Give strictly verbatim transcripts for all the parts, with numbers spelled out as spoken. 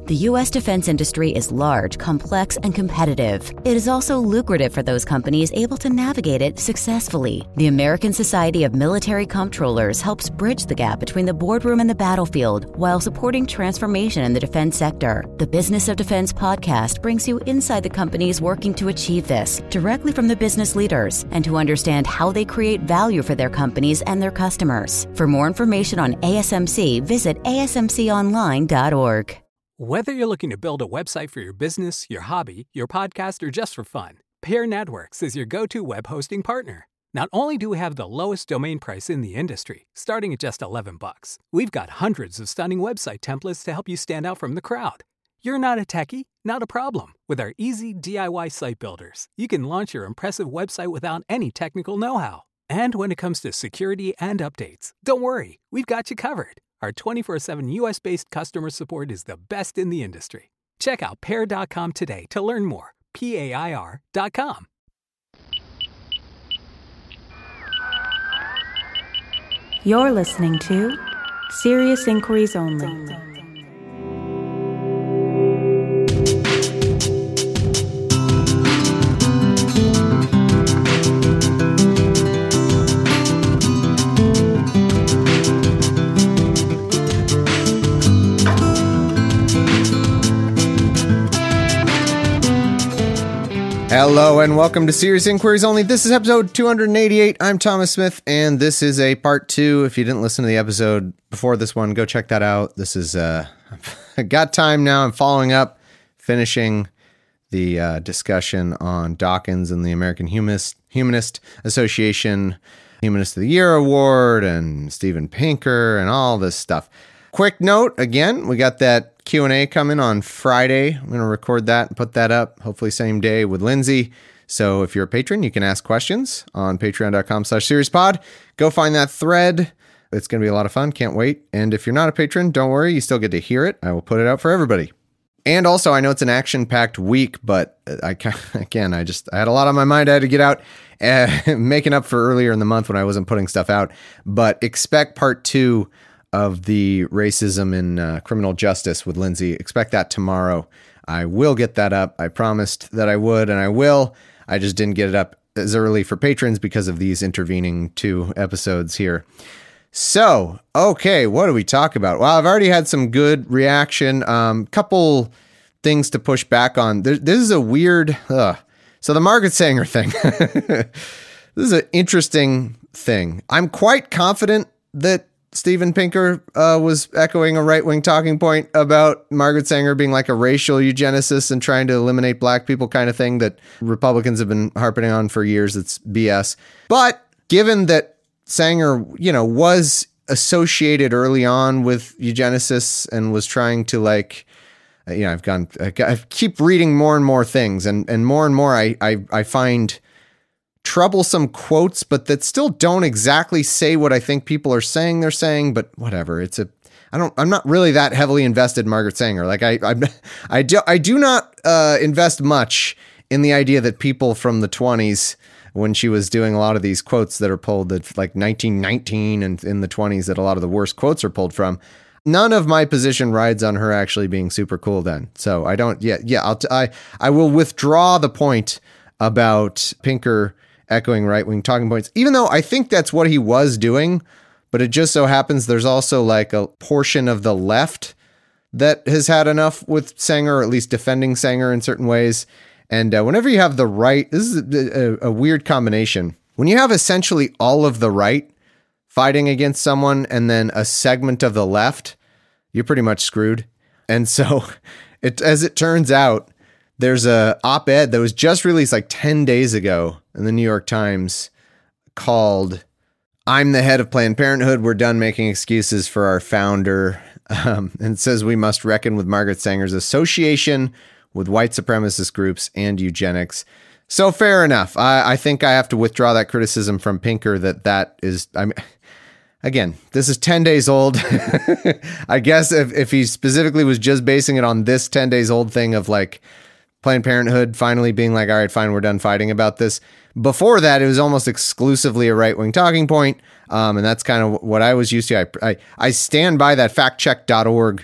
The U S defense industry is large, complex, and competitive. It is also lucrative for those companies able to navigate it successfully. The American Society of Military Comptrollers helps bridge the gap between the boardroom and the battlefield while supporting transformation in the defense sector. The Business of Defense podcast brings you inside the companies working to achieve this, directly from the business leaders, and to understand how they create value for their companies and their customers. For more information on A S M C, visit A S M C online dot org. Whether you're looking to build a website for your business, your hobby, your podcast, or just for fun, Pair Networks is your go-to web hosting partner. Not only do we have the lowest domain price in the industry, starting at just eleven bucks, we've got hundreds of stunning website templates to help you stand out from the crowd. You're not a techie? Not a problem. With our easy D I Y site builders, you can launch your impressive website without any technical know-how. And when it comes to security and updates, don't worry, we've got you covered. Our twenty-four seven U S-based customer support is the best in the industry. Check out pair dot com today to learn more. P A I R dot com. You're listening to Serious Inquiries Only. Hello and welcome to Serious Inquiries Only. This is episode two eighty-eight. I'm Thomas Smith, and this is a part two. If you didn't listen to the episode before this one, go check that out. This is, uh, I got time now. I'm following up, finishing the uh, discussion on Dawkins and the American Humanist, Humanist Association Humanist of the Year Award and Steven Pinker and all this stuff. Quick note, again, we got that Q and A coming on Friday. I'm going to record that and put that up, hopefully same day with Lindsay. So if you're a patron, you can ask questions on patreon.com slash seriouspod. Go find that thread. It's going to be a lot of fun. Can't wait. And if you're not a patron, don't worry. You still get to hear it. I will put it out for everybody. And also, I know it's an action-packed week, but I again, I just I had a lot on my mind I had to get out, uh, making up for earlier in the month when I wasn't putting stuff out. But expect part two of the racism in uh, criminal justice with Lindsay. Expect that tomorrow. I will get that up. I promised that I would, and I will. I just didn't get it up as early for patrons because of these intervening two episodes here. So, okay, what do we talk about? Well, I've already had some good reaction. Um, couple things to push back on. There, this is a weird... Uh, so the Margaret Sanger thing. This is an interesting thing. I'm quite confident that Steven Pinker uh, was echoing a right-wing talking point about Margaret Sanger being like a racial eugenicist and trying to eliminate black people kind of thing that Republicans have been harping on for years. It's B S. But given that Sanger, you know, was associated early on with eugenicists and was trying to like, you know, I've gone, I keep reading more and more things and, and more and more I, I, I find troublesome quotes, but that still don't exactly say what I think people are saying they're saying, but whatever. It's a, I don't, I'm not really that heavily invested in Margaret Sanger. Like I, I, I do, I do not uh, invest much in the idea that people from the twenties, when she was doing a lot of these quotes that are pulled at like nineteen nineteen and in the twenties, that a lot of the worst quotes are pulled from. None of my position rides on her actually being super cool then. So I don't, yeah, yeah, I'll, t- I, I will withdraw the point about Pinker echoing right-wing talking points, even though I think that's what he was doing. But it just so happens there's also like a portion of the left that has had enough with Sanger, or at least defending Sanger in certain ways. And uh, whenever you have the right, this is a, a, a weird combination. When you have essentially all of the right fighting against someone and then a segment of the left, you're pretty much screwed. And so it, as it turns out, there's a op-ed that was just released like ten days ago in the New York Times called "I'm the head of Planned Parenthood. We're done making excuses for our founder." Um, and it says we must reckon with Margaret Sanger's association with white supremacist groups and eugenics. So fair enough. I, I think I have to withdraw that criticism from Pinker that that is, I mean, again, this is ten days old. I guess if, if he specifically was just basing it on this ten days old thing of like Planned Parenthood finally being like, all right, fine, we're done fighting about this. Before that, it was almost exclusively a right-wing talking point. Um, and that's kind of what I was used to. I, I, I stand by that fact check dot org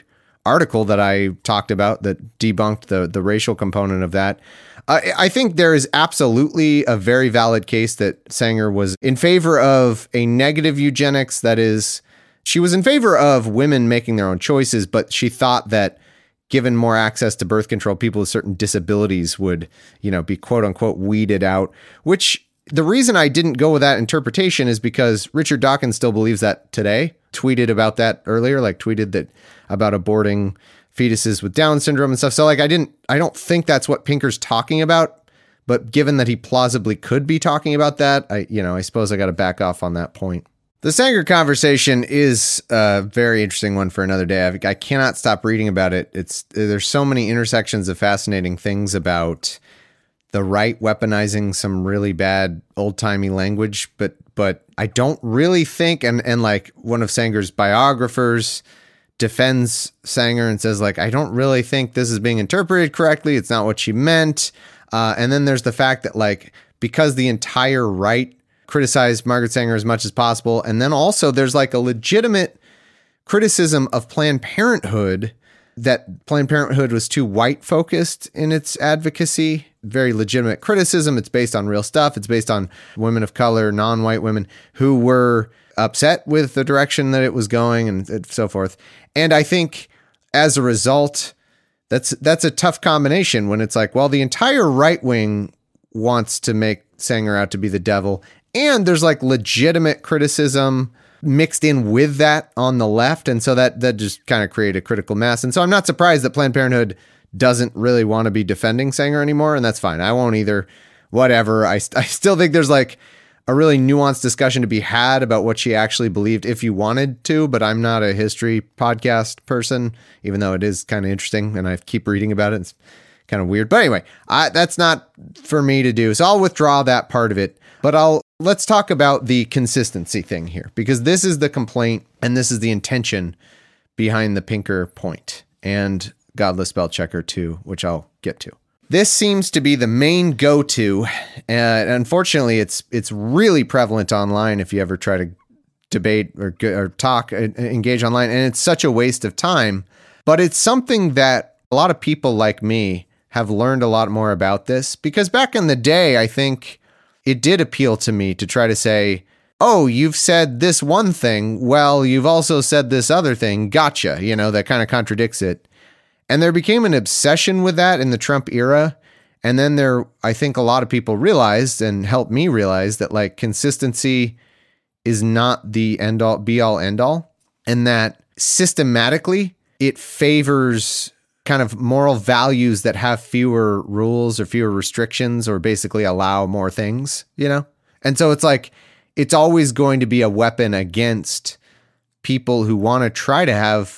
article that I talked about that debunked the, the racial component of that. I, I think there is absolutely a very valid case that Sanger was in favor of a negative eugenics. That is, she was in favor of women making their own choices, but she thought that given more access to birth control, people with certain disabilities would, you know, be quote unquote weeded out, which the reason I didn't go with that interpretation is because Richard Dawkins still believes that today. Tweeted about that earlier, like tweeted that about aborting fetuses with Down syndrome and stuff. So like, I didn't, I don't think that's what Pinker's talking about, but given that he plausibly could be talking about that, I, you know, I suppose I got to back off on that point. The Sanger conversation is a very interesting one for another day. I, I cannot stop reading about it. It's, there's so many intersections of fascinating things about the right weaponizing some really bad old-timey language, but but I don't really think, and and like one of Sanger's biographers defends Sanger and says like, I don't really think this is being interpreted correctly. It's not what she meant. Uh, and then there's the fact that like, because the entire right criticized Margaret Sanger as much as possible, and then also there's like a legitimate criticism of Planned Parenthood, that Planned Parenthood was too white focused in its advocacy. Very legitimate criticism. It's based on real stuff. It's based on women of color, non-white women who were upset with the direction that it was going and so forth. And I think as a result, that's that's a tough combination when it's like, well, the entire right wing wants to make Sanger out to be the devil, and there's like legitimate criticism mixed in with that on the left. And so that that just kind of created a critical mass. And so I'm not surprised that Planned Parenthood doesn't really want to be defending Sanger anymore, and that's fine. I won't either. Whatever. I, I still think there's like a really nuanced discussion to be had about what she actually believed if you wanted to, but I'm not a history podcast person, even though it is kind of interesting and I keep reading about it. It's kind of weird. But anyway, I, that's not for me to do. So I'll withdraw that part of it, but I'll let's talk about the consistency thing here, because this is the complaint and this is the intention behind the Pinker point and Godless Spell Checker too, which I'll get to. This seems to be the main go-to, and unfortunately, it's it's really prevalent online if you ever try to debate or, or talk, engage online, and it's such a waste of time. But it's something that a lot of people like me have learned a lot more about this, because back in the day, I think it did appeal to me to try to say, oh, you've said this one thing, well, you've also said this other thing, gotcha, you know, that kind of contradicts it. And there became an obsession with that in the Trump era. And then there, I think a lot of people realized and helped me realize that like consistency is not the end all, be all, end all. And that systematically it favors kind of moral values that have fewer rules or fewer restrictions or basically allow more things, you know? And so it's like, it's always going to be a weapon against people who want to try to have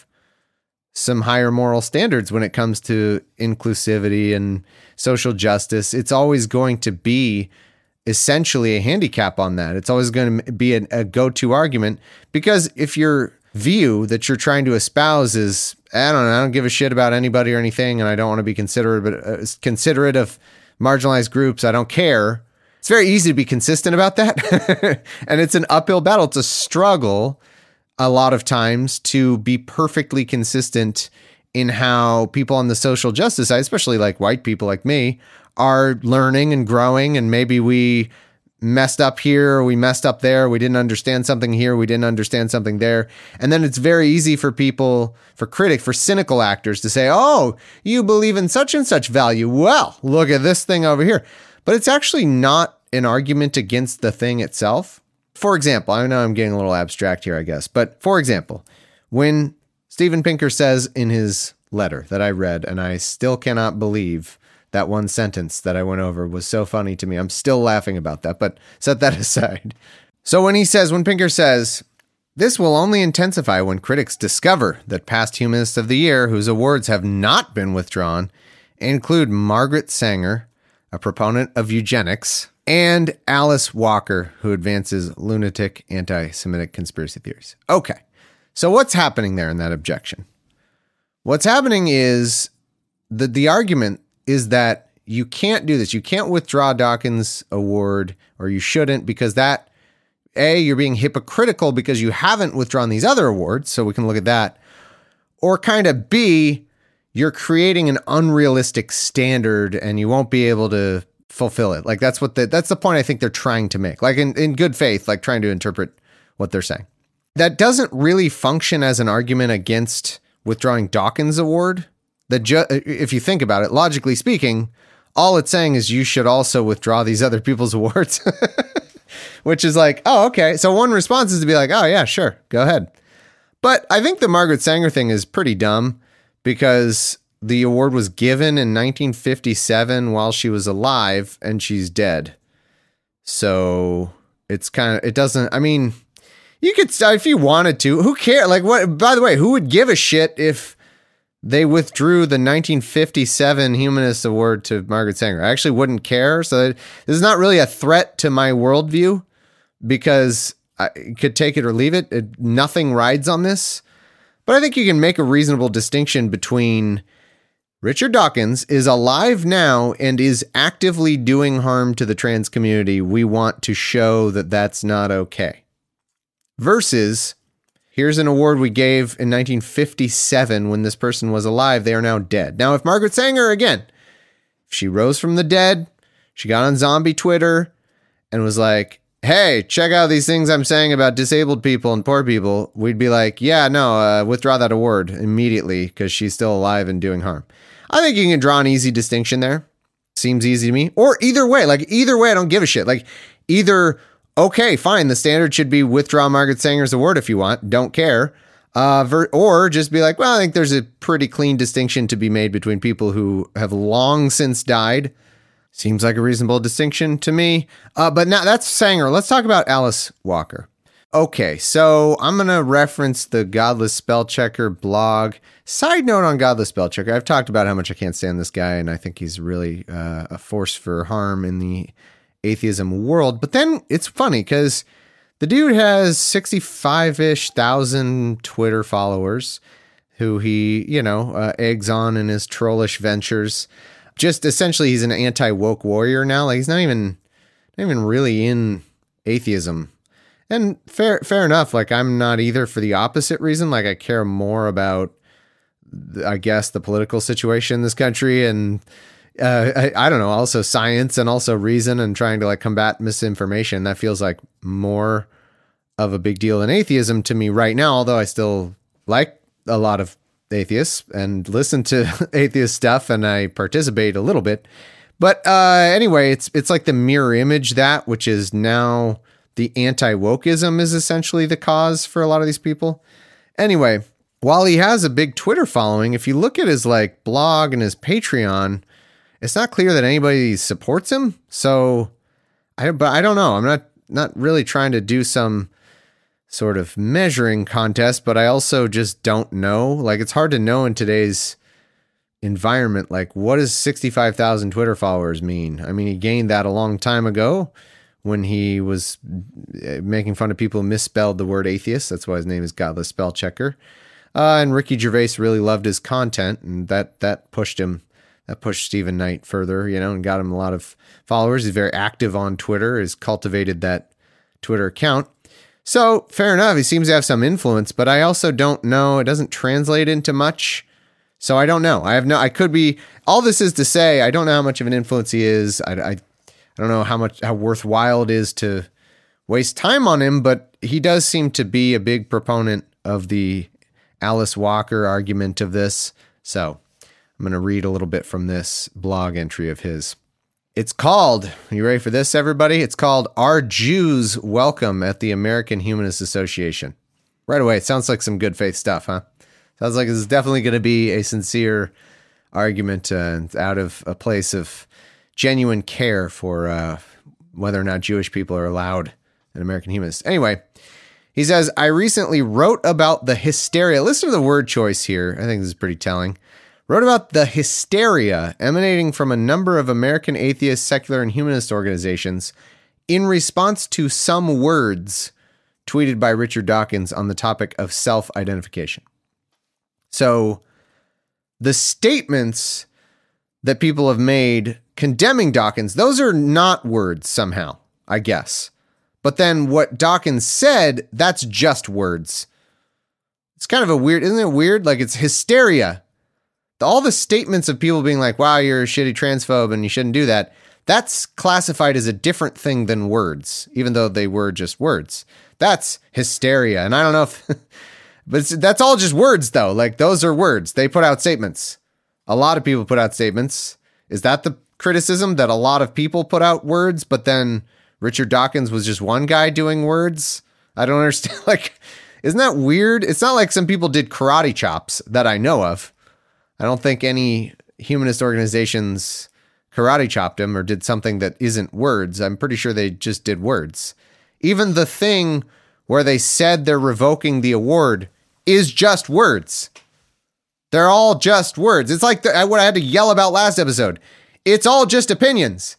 some higher moral standards when it comes to inclusivity and social justice. It's always going to be essentially a handicap on that. It's always going to be a, a go-to argument, because if your view that you're trying to espouse is, I don't know, I don't give a shit about anybody or anything, and I don't want to be considerate, but uh, considerate of marginalized groups, I don't care. It's very easy to be consistent about that. And it's an uphill battle. It's a struggle a lot of times to be perfectly consistent in how people on the social justice side, especially like white people like me, are learning and growing. And maybe we messed up here, we messed up there, we didn't understand something here, we didn't understand something there. And then it's very easy for people, for critics, for cynical actors to say, oh, you believe in such and such value. Well, look at this thing over here. But it's actually not an argument against the thing itself. For example, I know I'm getting a little abstract here, I guess, but for example, when Steven Pinker says in his letter that I read, and I still cannot believe that one sentence that I went over was so funny to me. I'm still laughing about that, but set that aside. So when he says, when Pinker says, this will only intensify when critics discover that past Humanists of the Year, whose awards have not been withdrawn, include Margaret Sanger, a proponent of eugenics, and Alice Walker, who advances lunatic anti-Semitic conspiracy theories. Okay, so what's happening there in that objection? What's happening is that the argument is that you can't do this. You can't withdraw Dawkins' award, or you shouldn't, because that, A, you're being hypocritical because you haven't withdrawn these other awards, so we can look at that. or kind of B, you're creating an unrealistic standard and you won't be able to fulfill it. Like that's what the, that's the point I think they're trying to make, like in, in good faith, like trying to interpret what they're saying. That doesn't really function as an argument against withdrawing Dawkins' award. That ju- if you think about it, logically speaking, all it's saying is you should also withdraw these other people's awards, which is like, oh, okay. So one response is to be like, oh yeah, sure, go ahead. But I think the Margaret Sanger thing is pretty dumb because the award was given in nineteen fifty-seven while she was alive and she's dead. So it's kind of, it doesn't, I mean, you could, if you wanted to, who cares? Like what, by the way, who would give a shit if they withdrew the nineteen fifty-seven Humanist Award to Margaret Sanger? I actually wouldn't care. So this is not really a threat to my worldview because I could take it or leave it. it. Nothing rides on this. But I think you can make a reasonable distinction between Richard Dawkins is alive now and is actively doing harm to the trans community. We want to show that that's not okay. Versus, here's an award we gave in nineteen fifty-seven when this person was alive. They are now dead. Now, if Margaret Sanger, again, if she rose from the dead, she got on zombie Twitter and was like, hey, check out these things I'm saying about disabled people and poor people, we'd be like, yeah, no, uh, withdraw that award immediately because she's still alive and doing harm. I think you can draw an easy distinction there. Seems easy to me. Or either way, like either way, I don't give a shit. Like either, okay, fine, the standard should be withdraw Margaret Sanger's award if you want, don't care. Uh, ver- or just be like, well, I think there's a pretty clean distinction to be made between people who have long since died. Seems like a reasonable distinction to me. Uh, but now that's Sanger. Let's talk about Alice Walker. Okay, so I'm going to reference the Godless Spell Checker blog. Side note on Godless Spell Checker, I've talked about how much I can't stand this guy, and I think he's really uh, a force for harm in the atheism world. But then it's funny because the dude has sixty-five-ish thousand Twitter followers who he, you know, uh, eggs on in his trollish ventures. Just essentially, he's an anti-woke warrior now. Like he's not even, not even really in atheism. And fair, fair enough. Like I'm not either for the opposite reason. Like I care more about, I guess, the political situation in this country, and uh, I, I don't know, also science and also reason, and trying to like combat misinformation. That feels like more of a big deal than atheism to me right now. Although I still like a lot of atheists and listen to atheist stuff, and I participate a little bit. But uh, anyway, it's it's like the mirror image that, which is now the anti-wokeism is essentially the cause for a lot of these people. Anyway, while he has a big Twitter following, if you look at his like blog and his Patreon, it's not clear that anybody supports him. So I, but I don't know. I'm not not really trying to do some sort of measuring contest, but I also just don't know. Like it's hard to know in today's environment. Like what does sixty-five thousand Twitter followers mean? I mean, he gained that a long time ago when he was making fun of people who misspelled the word atheist. That's why his name is Godless Spell Checker. Uh, and Ricky Gervais really loved his content, and that that pushed him, that pushed Stephen Knight further, you know, and got him a lot of followers. He's very active on Twitter, has cultivated that Twitter account. So fair enough, he seems to have some influence, but I also don't know. It doesn't translate into much. So I don't know. I have no, I could be, all this is to say, I don't know how much of an influence he is. I, I, I don't know how much, how worthwhile it is to waste time on him, but he does seem to be a big proponent of the Alice Walker argument of this. So I'm going to read a little bit from this blog entry of his. It's called, are you ready for this, everybody? It's called Are Jews Welcome at the American Humanist Association? Right away, it sounds like some good faith stuff, huh? Sounds like this is definitely going to be a sincere argument uh, out of a place of genuine care for uh, whether or not Jewish people are allowed in American Humanists. Anyway, he says, I recently wrote about the hysteria. Listen to the word choice here. I think this is pretty telling. Wrote about the hysteria emanating from a number of American atheist, secular, and humanist organizations in response to some words tweeted by Richard Dawkins on the topic of self-identification. So the statements that people have made condemning Dawkins, those are not words somehow, I guess. But then what Dawkins said, that's just words. It's kind of a weird, isn't it weird? Like it's hysteria. All the statements of people being like, wow, you're a shitty transphobe and you shouldn't do that. That's classified as a different thing than words, even though they were just words. That's hysteria. And I don't know if, but it's, that's all just words though. Like those are words. They put out statements. A lot of people put out statements. Is that the criticism, that a lot of people put out words, but then Richard Dawkins was just one guy doing words? I don't understand. Like, isn't that weird? It's not like some people did karate chops that I know of. I don't think any humanist organizations karate chopped him or did something that isn't words. I'm pretty sure they just did words. Even the thing where they said they're revoking the award is just words. They're all just words. It's like the, what I had to yell about last episode. It's all just opinions.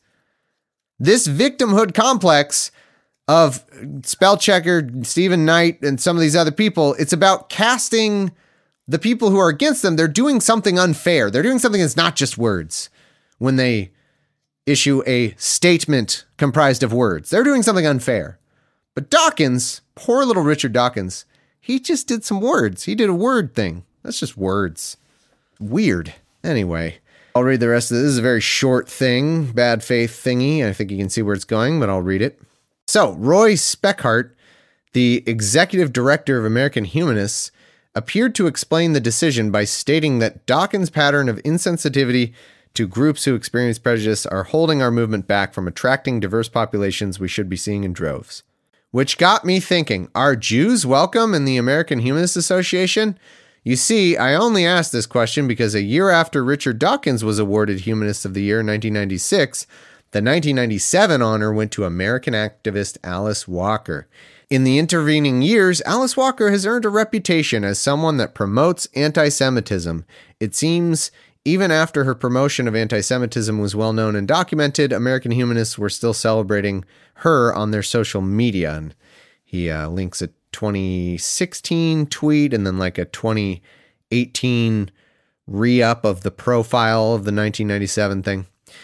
This victimhood complex of Spellchecker, Stephen Knight, and some of these other people, it's about casting the people who are against them. They're doing something unfair. They're doing something that's not just words when they issue a statement comprised of words. They're doing something unfair. But Dawkins, poor little Richard Dawkins, he just did some words. He did a word thing. That's just words. Weird. Anyway, I'll read the rest of this. This is a very short thing, bad faith thingy. I think you can see where it's going, but I'll read it. So, Roy Speckhart, the executive director of American Humanists, appeared to explain the decision by stating that Dawkins' pattern of insensitivity to groups who experience prejudice are holding our movement back from attracting diverse populations we should be seeing in droves. Which got me thinking, are Jews welcome in the American Humanist Association? You see, I only asked this question because a year after Richard Dawkins was awarded Humanist of the Year in nineteen ninety-six, the nineteen ninety-seven honor went to American activist Alice Walker. In the intervening years, Alice Walker has earned a reputation as someone that promotes anti-Semitism. It seems even after her promotion of anti-Semitism was well known and documented, American humanists were still celebrating her on their social media. And he uh, links a twenty sixteen tweet and then like a twenty eighteen re-up of the profile of the nineteen ninety-seven thing.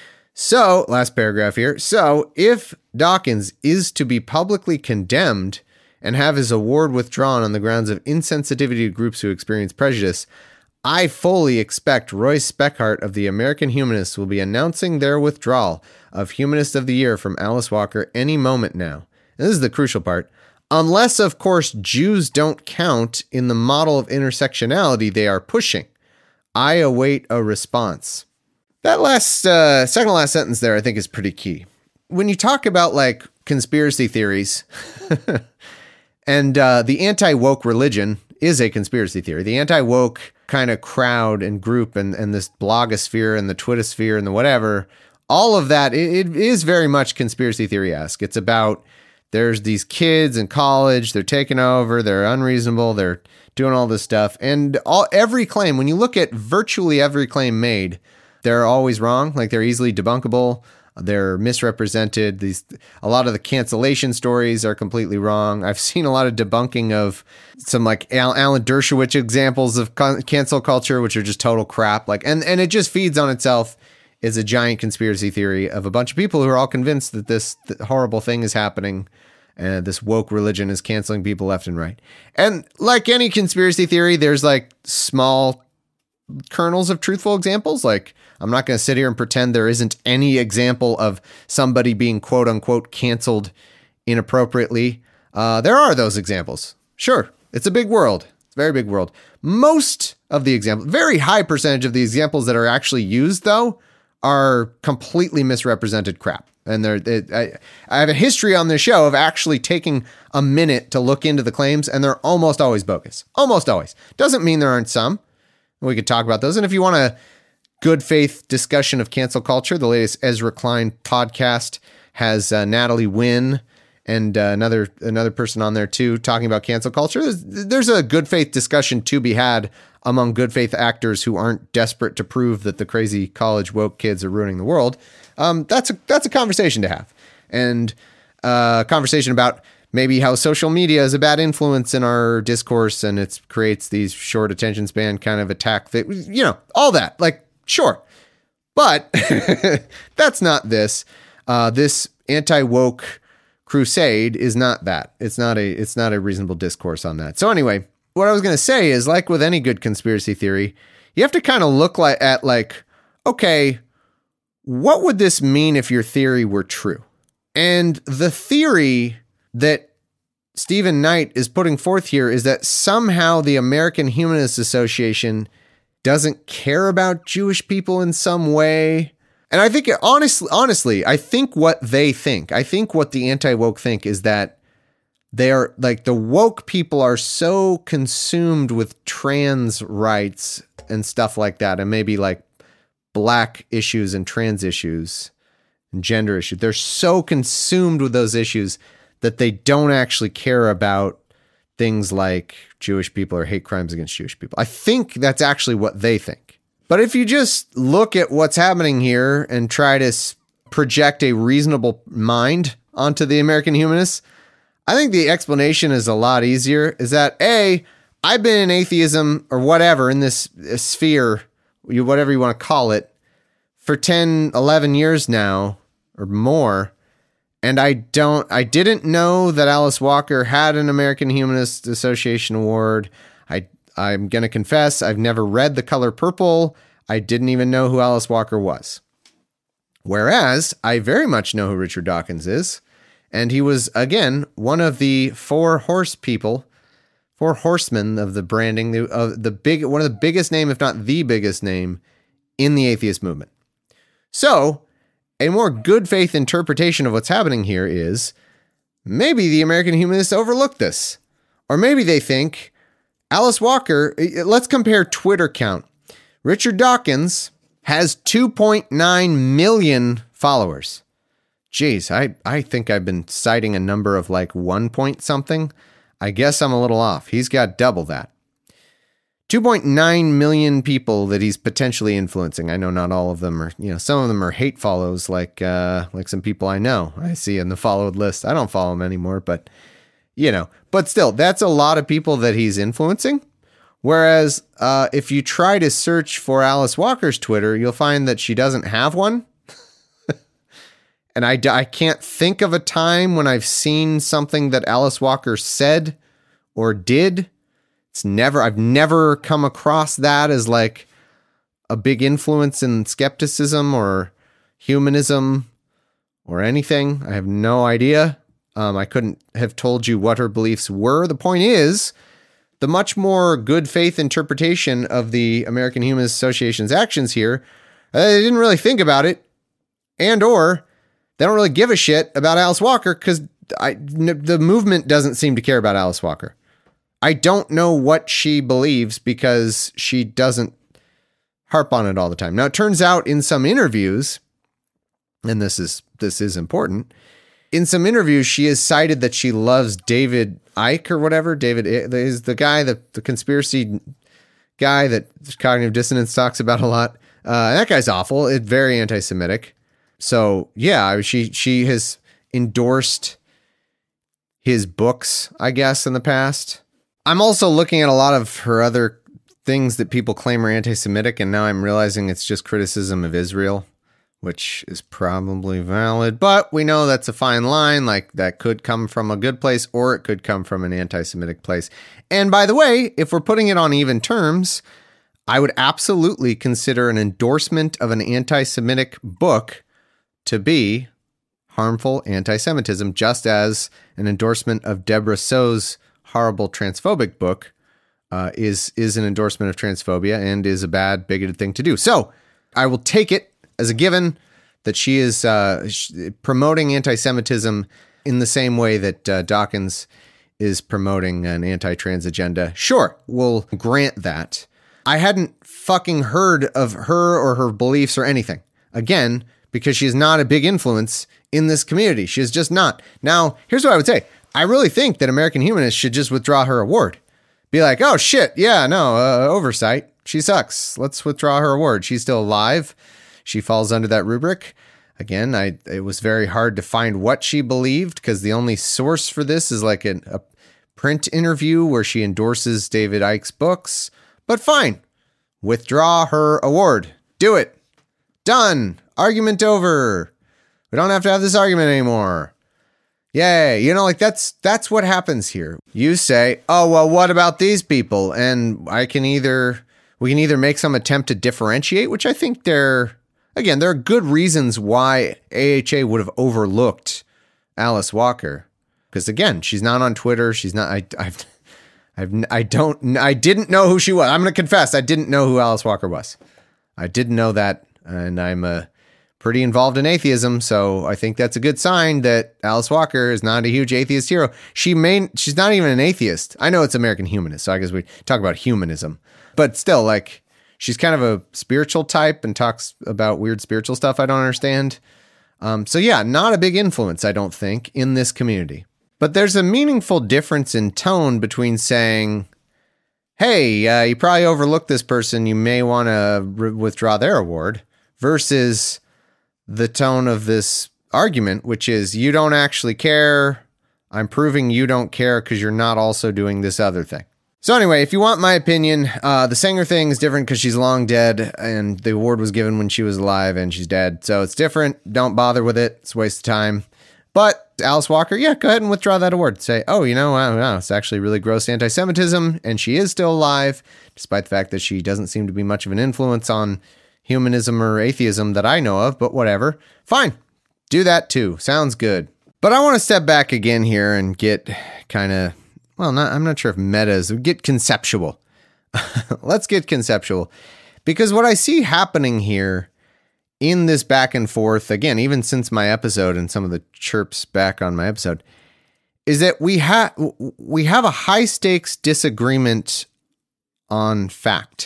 So, last paragraph here. So, if Dawkins is to be publicly condemned and have his award withdrawn on the grounds of insensitivity to groups who experience prejudice, I fully expect Roy Speckhart of the American Humanists will be announcing their withdrawal of Humanist of the Year from Alice Walker any moment now. And this is the crucial part. Unless, of course, Jews don't count in the model of intersectionality they are pushing. I await a response. That last, uh, second to last sentence there, I think is pretty key. When you talk about like conspiracy theories and uh, the anti-woke religion is a conspiracy theory. The anti-woke kind of crowd and group and, and this blogosphere and the Twittersphere and the whatever, all of that, it, it is very much conspiracy theory-esque. It's about there's these kids in college, they're taking over, they're unreasonable, they're doing all this stuff. And all every claim, when you look at virtually every claim made, they're always wrong. Like they're easily debunkable. They're misrepresented. These a lot of the cancellation stories are completely wrong. I've seen a lot of debunking of some like Al- Alan Dershowitz examples of con- cancel culture, which are just total crap. Like, and, and it just feeds on itself as a giant conspiracy theory of a bunch of people who are all convinced that this th- horrible thing is happening. And this woke religion is canceling people left and right. And like any conspiracy theory, there's like small kernels of truthful examples. Like, I'm not going to sit here and pretend there isn't any example of somebody being quote unquote canceled inappropriately. Uh, there are those examples. Sure. It's a big world. It's a very big world. Most of the examples, very high percentage of the examples that are actually used though, are completely misrepresented crap. And they're, it, I, I have a history on this show of actually taking a minute to look into the claims, and they're almost always bogus. Almost always. Doesn't mean there aren't some. We could talk about those. And if you want a good faith discussion of cancel culture, the latest Ezra Klein podcast has uh, Natalie Wynn and uh, another another person on there too, talking about cancel culture. There's, there's a good faith discussion to be had among good faith actors who aren't desperate to prove that the crazy college woke kids are ruining the world. Um, that's a that's a conversation to have, and uh, a conversation about maybe how social media is a bad influence in our discourse, and it creates these short attention span kind of attack that, you know, all that. Like, sure, but that's not this. Uh, this anti-woke crusade is not that. It's not a it's not a reasonable discourse on that. So anyway, what I was going to say is, like with any good conspiracy theory, you have to kind of look like at like, okay, what would this mean if your theory were true? And the theory that Stephen Knight is putting forth here is that somehow the American Humanist Association doesn't care about Jewish people in some way. And I think, honestly, honestly, I think what they think, I think what the anti-woke think is that they're like the woke people are so consumed with trans rights and stuff like that, and maybe like black issues and trans issues and gender issues. They're so consumed with those issues that they don't actually care about things like Jewish people or hate crimes against Jewish people. I think that's actually what they think. But if you just look at what's happening here and try to project a reasonable mind onto the American humanists, I think the explanation is a lot easier, is that A, I've been in atheism or whatever in this sphere, whatever you want to call it, for ten, eleven years now or more. And I don't, I didn't know that Alice Walker had an American Humanist Association award. I, I'm going to confess, I've never read The Color Purple. I didn't even know who Alice Walker was. Whereas I very much know who Richard Dawkins is. And he was, again, one of the four horse people, four horsemen of the branding, the, of the big, one of the biggest name, if not the biggest name, in the atheist movement. So, a more good faith interpretation of what's happening here is maybe the American humanists overlooked this. Or maybe they think Alice Walker, let's compare Twitter count. Richard Dawkins has two point nine million followers. Jeez, I, I think I've been citing a number of like one point something. I guess I'm a little off. He's got double that. two point nine million people that he's potentially influencing. I know not all of them are, you know, some of them are hate follows, like uh, like some people I know. I see in the followed list. I don't follow them anymore, but, you know, but still, that's a lot of people that he's influencing. Whereas uh, if you try to search for Alice Walker's Twitter, you'll find that she doesn't have one. And I, I can't think of a time when I've seen something that Alice Walker said or did. It's never, I've never come across that as like a big influence in skepticism or humanism or anything. I have no idea. Um, I couldn't have told you what her beliefs were. The point is, the much more good faith interpretation of the American Humanist Association's actions here, uh, they didn't really think about it, and or they don't really give a shit about Alice Walker because I, the movement doesn't seem to care about Alice Walker. I don't know what she believes because she doesn't harp on it all the time. Now, it turns out in some interviews, and this is this is important, in some interviews, she has cited that she loves David Icke or whatever. David is the guy, the, the conspiracy guy that Cognitive Dissonance talks about a lot. Uh, that guy's awful. It's very anti-Semitic. So, yeah, she she has endorsed his books, I guess, in the past. I'm also looking at a lot of her other things that people claim are anti-Semitic, and now I'm realizing it's just criticism of Israel, which is probably valid. But we know that's a fine line. Like, that could come from a good place, or it could come from an anti-Semitic place. And by the way, if we're putting it on even terms, I would absolutely consider an endorsement of an anti-Semitic book to be harmful anti-Semitism, just as an endorsement of Deborah So's horrible transphobic book uh, is is an endorsement of transphobia and is a bad, bigoted thing to do. So I will take it as a given that she is uh, promoting anti-Semitism in the same way that uh, Dawkins is promoting an anti-trans agenda. Sure, we'll grant that. I hadn't fucking heard of her or her beliefs or anything. Again, because she is not a big influence in this community. She is just not. Now, here's what I would say. I really think that American Humanists should just withdraw her award. Be like, oh shit, yeah, no, uh, oversight. She sucks. Let's withdraw her award. She's still alive. She falls under that rubric. Again, I it was very hard to find what she believed because the only source for this is like an, a print interview where she endorses David Icke's books. But fine. Withdraw her award. Do it. Done. Argument over. We don't have to have this argument anymore. Yeah, you know, like that's that's what happens here. You say, "Oh, well, what about these people?" And I can either we can either make some attempt to differentiate, which I think there again, there are good reasons why A H A would have overlooked Alice Walker, because again, she's not on Twitter. She's not. I, I've, I've, I don't. I didn't know who she was. I'm going to confess, I didn't know who Alice Walker was. I didn't know that, and I'm a. pretty involved in atheism, so I think that's a good sign that Alice Walker is not a huge atheist hero. She may, she's not even an atheist. I know it's American humanist, so I guess we talk about humanism. But still, like, she's kind of a spiritual type and talks about weird spiritual stuff I don't understand. Um, so yeah, not a big influence, I don't think, in this community. But there's a meaningful difference in tone between saying, hey, uh, you probably overlooked this person, you may want to re- withdraw their award, versus the tone of this argument, which is you don't actually care. I'm proving you don't care because you're not also doing this other thing. So anyway, if you want my opinion, uh, the Sanger thing is different because she's long dead and the award was given when she was alive and she's dead. So it's different. Don't bother with it. It's a waste of time. But Alice Walker, yeah, go ahead and withdraw that award. Say, oh, you know, I don't know, it's actually really gross anti-Semitism and she is still alive, despite the fact that she doesn't seem to be much of an influence on humanism or atheism that I know of, but whatever. Fine. Do that too. Sounds good. But I want to step back again here and get kind of, well, not, I'm not sure if meta is, get conceptual. Let's get conceptual. Because what I see happening here in this back and forth, again, even since my episode and some of the chirps back on my episode, is that we have we have a high stakes disagreement on fact.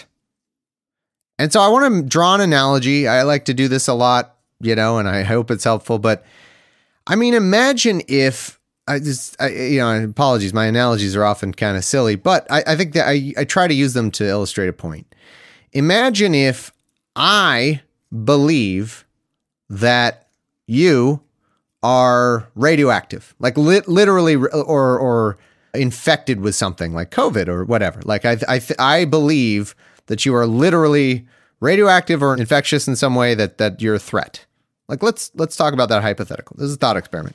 And so I want to draw an analogy. I like to do this a lot, you know, and I hope it's helpful. But I mean, imagine if I just, I, you know, apologies, my analogies are often kind of silly, but I, I think that I, I try to use them to illustrate a point. Imagine if I believe that you are radioactive, like lit, literally, or or infected with something like COVID or whatever. Like I I I believe that you are literally radioactive or infectious in some way, that that you're a threat. Like, let's let's talk about that hypothetical. This is a thought experiment.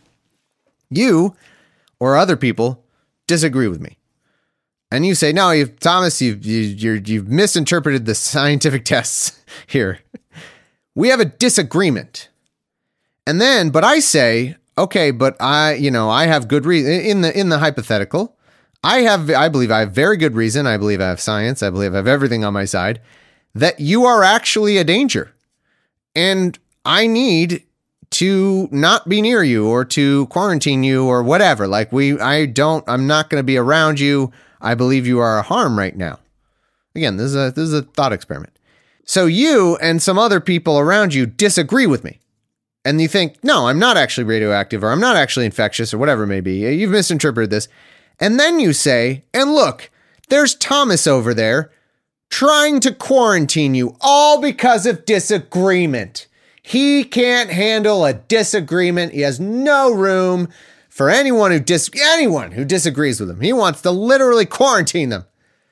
You or other people disagree with me. And you say, no, you've, Thomas, you've, you, you're, you've misinterpreted the scientific tests here. We have a disagreement. And then, but I say, okay, but I, you know, I have good reason in the, in the hypothetical. I have, I believe I have very good reason. I believe I have science. I believe I have everything on my side that you are actually a danger. And I need to not be near you or to quarantine you or whatever. Like we, I don't, I'm not going to be around you. I believe you are a harm right now. Again, this is a, this is a thought experiment. So you and some other people around you disagree with me. And you think, no, I'm not actually radioactive or I'm not actually infectious or whatever it may be. You've misinterpreted this. And then you say, and look, there's Thomas over there trying to quarantine you all because of disagreement. He can't handle a disagreement. He has no room for anyone who dis anyone who disagrees with him. He wants to literally quarantine them.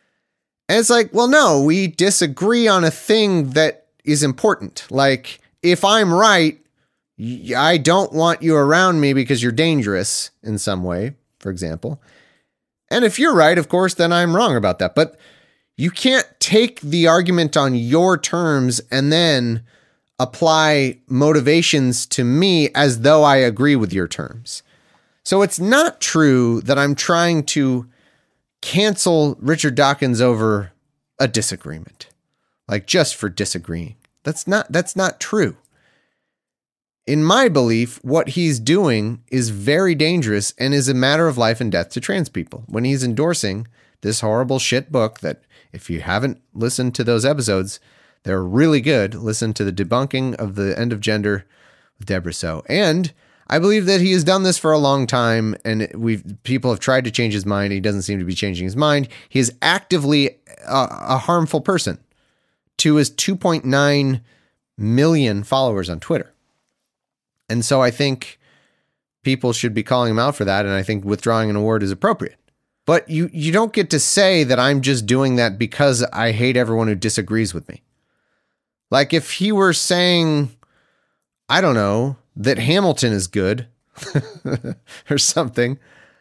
And it's like, well, no, we disagree on a thing that is important. Like, if I'm right, I don't want you around me because you're dangerous in some way, for example. And if you're right, of course, then I'm wrong about that. But you can't take the argument on your terms and then apply motivations to me as though I agree with your terms. So it's not true that I'm trying to cancel Richard Dawkins over a disagreement, like just for disagreeing. That's not, that's not true. In my belief, what he's doing is very dangerous and is a matter of life and death to trans people. When he's endorsing this horrible shit book that, if you haven't listened to those episodes, they're really good. Listen to the debunking of the end of gender with Deborah So. And I believe that he has done this for a long time, and we've people have tried to change his mind. He doesn't seem to be changing his mind. He is actively a, a harmful person to his two point nine million followers on Twitter. And so I think people should be calling him out for that, and I think withdrawing an award is appropriate. But you, you don't get to say that I'm just doing that because I hate everyone who disagrees with me. Like if he were saying, I don't know, that Hamilton is good, or something,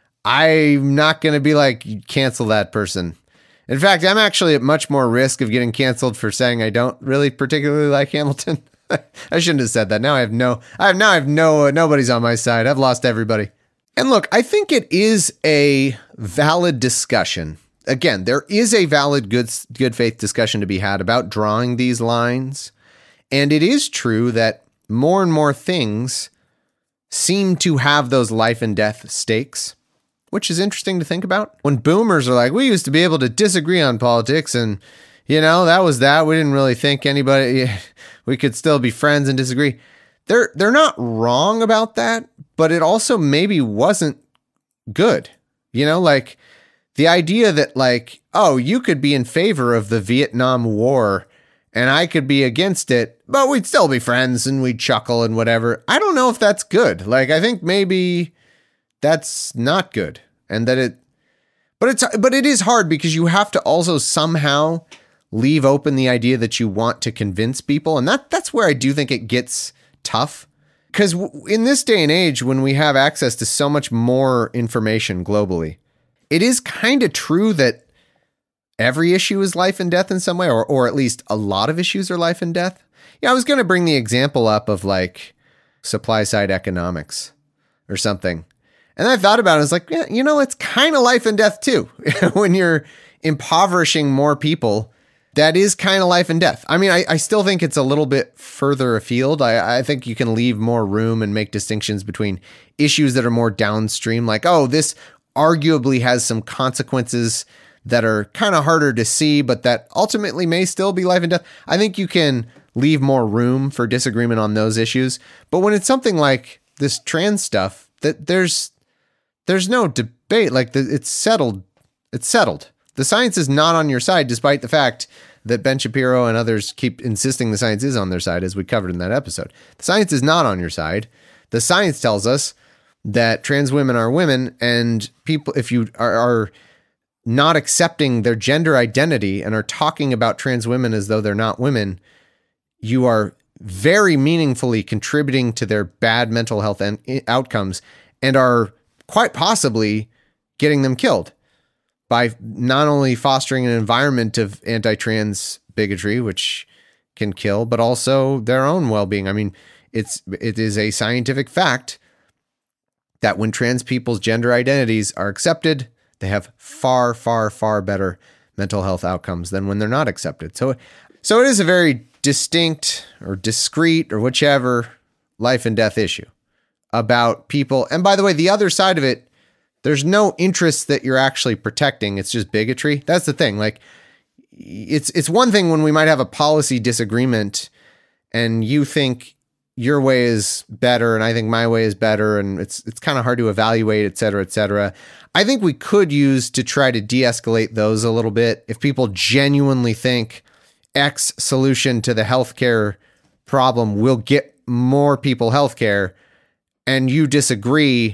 I'm not going to be like, cancel that person. In fact, I'm actually at much more risk of getting canceled for saying I don't really particularly like Hamilton. I shouldn't have said that. Now I have no, I have now I have no, uh, nobody's on my side. I've lost everybody. And look, I think it is a valid discussion. Again, there is a valid good, good faith discussion to be had about drawing these lines. And it is true that more and more things seem to have those life and death stakes, which is interesting to think about. When boomers are like, we used to be able to disagree on politics and, you know, that was that. We didn't really think anybody, we could still be friends and disagree. They're, they're not wrong about that, but it also maybe wasn't good. You know, like the idea that like, oh, you could be in favor of the Vietnam War and I could be against it, but we'd still be friends and we'd chuckle and whatever. I don't know if that's good. Like, I think maybe that's not good. And that it, but it's, but it is hard because you have to also somehow leave open the idea that you want to convince people. And that that's where I do think it gets tough. Because w- in this day and age, when we have access to so much more information globally, it is kind of true that every issue is life and death in some way, or or at least a lot of issues are life and death. Yeah, I was going to bring the example up of like supply side economics or something. And I thought about it. I was like, yeah, you know, it's kind of life and death too. When you're impoverishing more people, that is kind of life and death. I mean, I, I still think it's a little bit further afield. I, I think you can leave more room and make distinctions between issues that are more downstream, like, oh, this arguably has some consequences that are kind of harder to see, but that ultimately may still be life and death. I think you can leave more room for disagreement on those issues. But when it's something like this trans stuff, that there's there's no debate. Like the, it's settled. It's settled. The science is not on your side, despite the fact that Ben Shapiro and others keep insisting the science is on their side, as we covered in that episode. The science is not on your side. The science tells us that trans women are women, and people, if you are, are not accepting their gender identity and are talking about trans women as though they're not women, you are very meaningfully contributing to their bad mental health and outcomes and are quite possibly getting them killed by not only fostering an environment of anti-trans bigotry, which can kill, but also their own well-being. I mean, it's it is a scientific fact that when trans people's gender identities are accepted, they have far, far, far better mental health outcomes than when they're not accepted. So, so it is a very distinct or discrete or whichever life and death issue about people. And by the way, the other side of it, there's no interest that you're actually protecting. It's just bigotry. That's the thing. Like, it's it's one thing when we might have a policy disagreement and you think your way is better and I think my way is better, and it's it's kind of hard to evaluate, et cetera, et cetera. I think we could use to try to de-escalate those a little bit. If people genuinely think X solution to the healthcare problem will get more people healthcare and you disagree,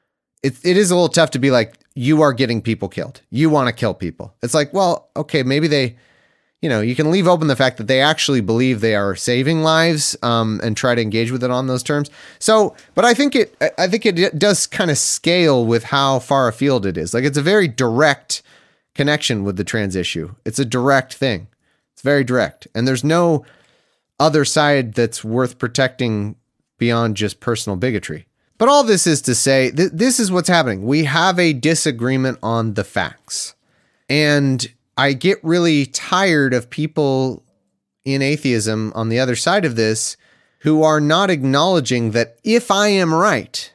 it it is a little tough to be like, you are getting people killed. You want to kill people. It's like, well, okay, maybe they, you know, you can leave open the fact that they actually believe they are saving lives, um, and try to engage with it on those terms. So, but I think it, I think it does kind of scale with how far afield it is. Like, it's a very direct connection with the trans issue. It's a direct thing. It's very direct. And there's no other side that's worth protecting beyond just personal bigotry. But all this is to say, th- this is what's happening. We have a disagreement on the facts. And I get really tired of people in atheism on the other side of this who are not acknowledging that if I am right,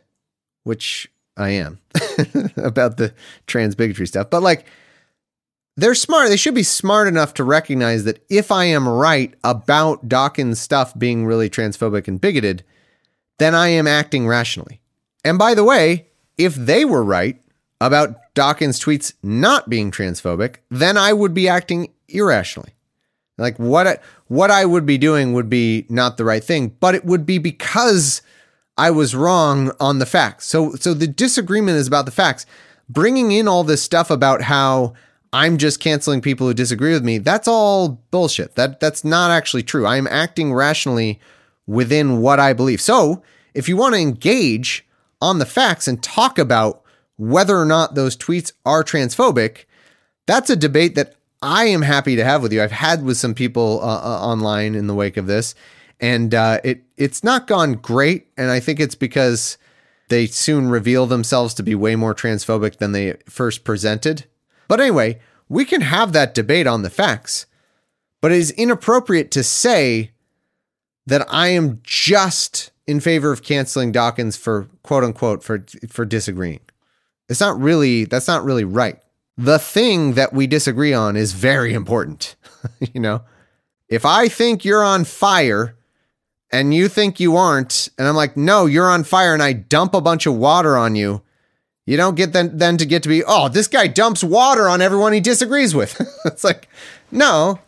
which I am about the trans bigotry stuff, but like, they're smart. They should be smart enough to recognize that if I am right about Dawkins' stuff being really transphobic and bigoted, then I am acting rationally. And by the way, if they were right about Dawkins' tweets not being transphobic, then I would be acting irrationally. Like, what I, what I would be doing would be not the right thing, but it would be because I was wrong on the facts. So, so the disagreement is about the facts. Bringing in all this stuff about how I'm just canceling people who disagree with me, that's all bullshit. That that's not actually true. I am acting rationally within what I believe. So if you want to engage on the facts and talk about whether or not those tweets are transphobic, that's a debate that I am happy to have with you. I've had with some people uh, uh, online in the wake of this, and uh, it it's not gone great. And I think it's because they soon reveal themselves to be way more transphobic than they first presented. But anyway, we can have that debate on the facts, but it is inappropriate to say that I am just in favor of canceling Dawkins for quote unquote for for disagreeing. It's not really, that's not really right. The thing that we disagree on is very important. You know, if I think you're on fire and you think you aren't, and I'm like, no, you're on fire, and I dump a bunch of water on you, you don't get then, then to get to be, oh, this guy dumps water on everyone he disagrees with. It's like, no,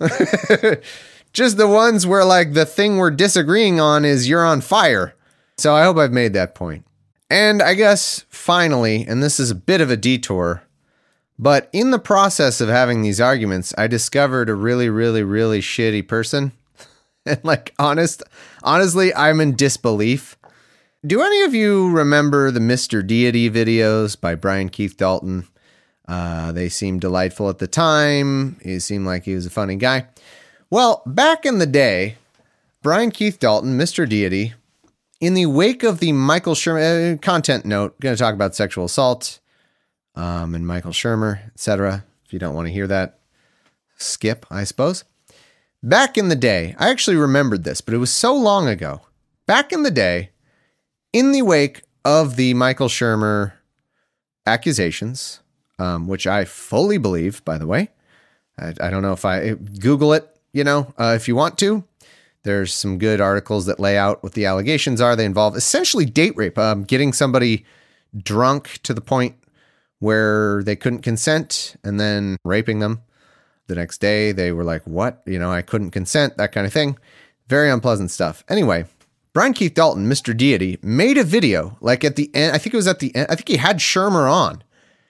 just the ones where like the thing we're disagreeing on is you're on fire. So I hope I've made that point. And I guess finally, and this is a bit of a detour, but in the process of having these arguments, I discovered a really, really, really shitty person. And like, honest, honestly, I'm in disbelief. Do any of you remember the Mister Deity videos by Brian Keith Dalton? Uh, they seemed delightful at the time. He seemed like he was a funny guy. Well, back in the day, Brian Keith Dalton, Mister Deity, in the wake of the Michael Shermer uh, content note, going to talk about sexual assault um, and Michael Shermer, et cetera. If you don't want to hear that, skip, I suppose. Back in the day, I actually remembered this, but it was so long ago. Back in the day, in the wake of the Michael Shermer accusations, um, which I fully believe, by the way, I, I don't know if I Google it, you know, uh, if you want to. There's some good articles that lay out what the allegations are. They involve essentially date rape, um, getting somebody drunk to the point where they couldn't consent and then raping them. The next day, they were like, what? You know, I couldn't consent, that kind of thing. Very unpleasant stuff. Anyway, Brian Keith Dalton, Mister Deity, made a video, like at the end, I think it was at the end, I think he had Shermer on.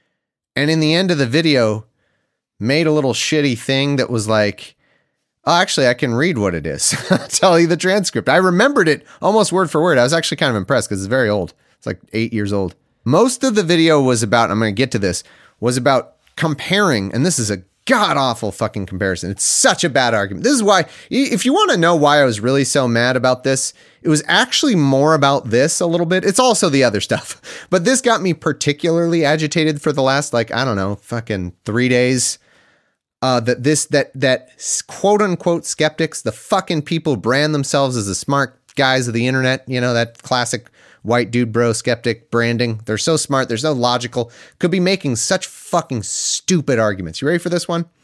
And in the end of the video, made a little shitty thing that was like, oh, actually, I can read what it is. I'll tell you the transcript. I remembered it almost word for word. I was actually kind of impressed because it's very old. It's like eight years old. Most of the video was about, I'm going to get to this, was about comparing, and this is a god-awful fucking comparison. It's such a bad argument. This is why, if you want to know why I was really so mad about this, it was actually more about this a little bit. It's also the other stuff. But this got me particularly agitated for the last, like, I don't know, fucking three days. Uh, that this, that, that quote unquote skeptics, the fucking people brand themselves as the smart guys of the internet, you know, that classic white dude bro skeptic branding. They're so smart. They're so logical. Could be making such fucking stupid arguments. You ready for this one?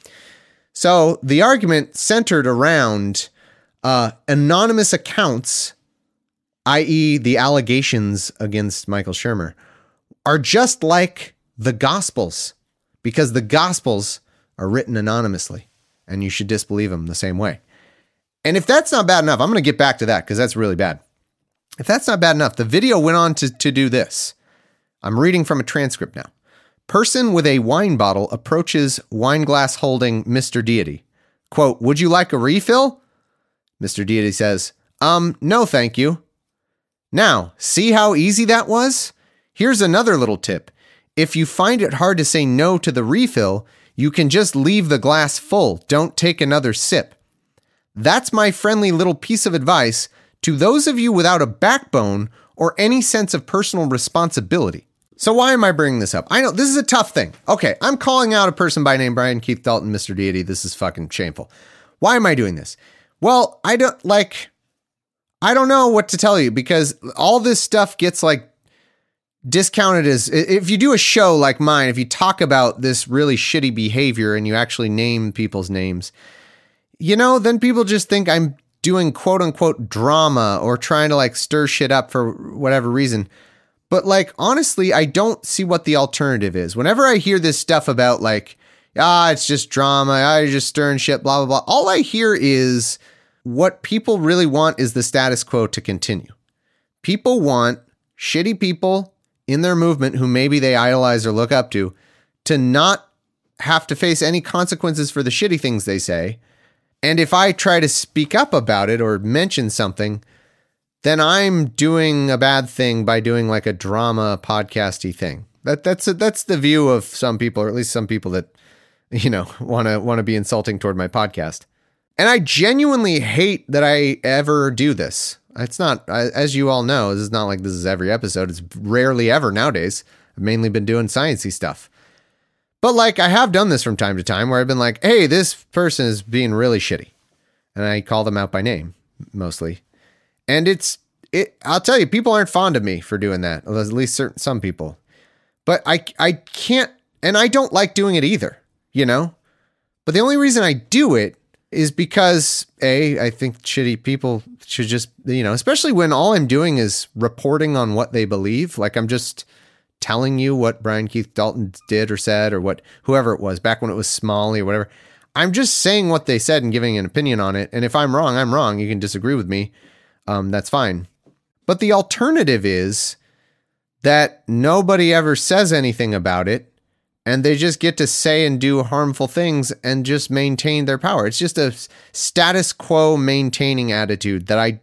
So the argument centered around uh, anonymous accounts, that is the allegations against Michael Shermer, are just like the Gospels, because the Gospels are written anonymously and you should disbelieve them the same way. And if that's not bad enough, I'm going to get back to that because that's really bad. If that's not bad enough, the video went on to, to do this. I'm reading from a transcript now. Person with a wine bottle approaches wine glass holding Mister Deity. Quote, would you like a refill? Mister Deity says, um, no, thank you. Now, see how easy that was? Here's another little tip. If you find it hard to say no to the refill, you can just leave the glass full. Don't take another sip. That's my friendly little piece of advice to those of you without a backbone or any sense of personal responsibility. So why am I bringing this up? I know this is a tough thing. Okay, I'm calling out a person by name Brian Keith Dalton, Mister Deity. This is fucking shameful. Why am I doing this? Well, I don't like, I don't know what to tell you because all this stuff gets like discounted as, if you do a show like mine, if you talk about this really shitty behavior and you actually name people's names, you know, then people just think I'm doing quote unquote drama or trying to like stir shit up for whatever reason. But like, honestly, I don't see what the alternative is. Whenever I hear this stuff about like, ah, it's just drama, I just stirring shit, blah, blah, blah. All I hear is what people really want is the status quo to continue. People want shitty people in their movement who maybe they idolize or look up to, to not have to face any consequences for the shitty things they say. And if I try to speak up about it or mention something, then I'm doing a bad thing by doing like a drama podcasty thing. That that's a, that's the view of some people, or at least some people that, you know, want to want to be insulting toward my podcast. And I genuinely hate that I ever do this. It's not, as you all know, this is not like this is every episode. It's rarely ever nowadays. I've mainly been doing sciencey stuff. But like I have done this from time to time where I've been like, hey, this person is being really shitty. And I call them out by name mostly. And it's, it, I'll tell you, people aren't fond of me for doing that. At least certain, some people. But I, I can't, and I don't like doing it either, you know? But the only reason I do it is because, A, I think shitty people should just, you know, especially when all I'm doing is reporting on what they believe. Like I'm just telling you what Brian Keith Dalton did or said, or what, whoever it was back when it was Smalley or whatever. I'm just saying what they said and giving an opinion on it. And if I'm wrong, I'm wrong. You can disagree with me. Um, that's fine. But the alternative is that nobody ever says anything about it. And they just get to say and do harmful things and just maintain their power. It's just a status quo maintaining attitude that I,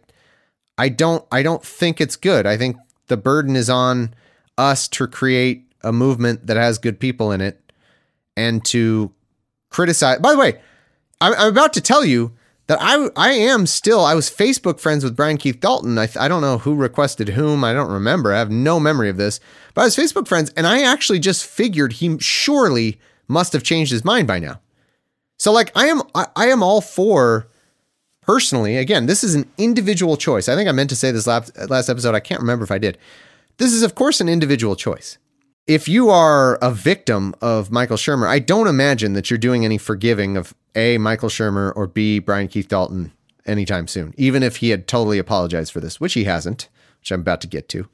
I don't, I don't think it's good. I think the burden is on us to create a movement that has good people in it and to criticize. By the way, I'm, I'm about to tell you that I, I am still, I was Facebook friends with Brian Keith Dalton. I, I don't know who requested whom. I don't remember. I have no memory of this, but I was Facebook friends and I actually just figured he surely must have changed his mind by now. So like I am, I, I am all for personally, again, this is an individual choice. I think I meant to say this last, last episode. I can't remember if I did. This is of course an individual choice. If you are a victim of Michael Shermer, I don't imagine that you're doing any forgiving of A, Michael Shermer, or B, Brian Keith Dalton anytime soon, even if he had totally apologized for this, which he hasn't, which I'm about to get to.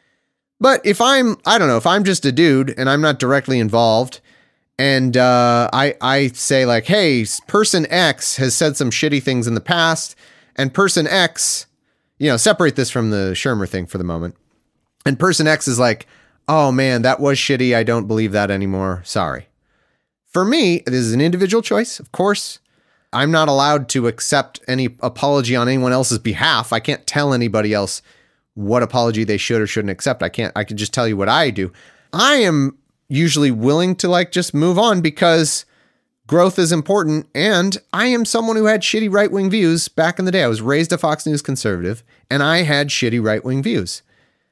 But if I'm, I don't know, if I'm just a dude and I'm not directly involved and uh, I, I say like, hey, person X has said some shitty things in the past and person X, you know, separate this from the Shermer thing for the moment. And person X is like, oh man, that was shitty. I don't believe that anymore. Sorry. For me, this is an individual choice. Of course, I'm not allowed to accept any apology on anyone else's behalf. I can't tell anybody else what apology they should or shouldn't accept. I can't, I can just tell you what I do. I am usually willing to like just move on because growth is important. And I am someone who had shitty right-wing views back in the day. I was raised a Fox News conservative and I had shitty right-wing views.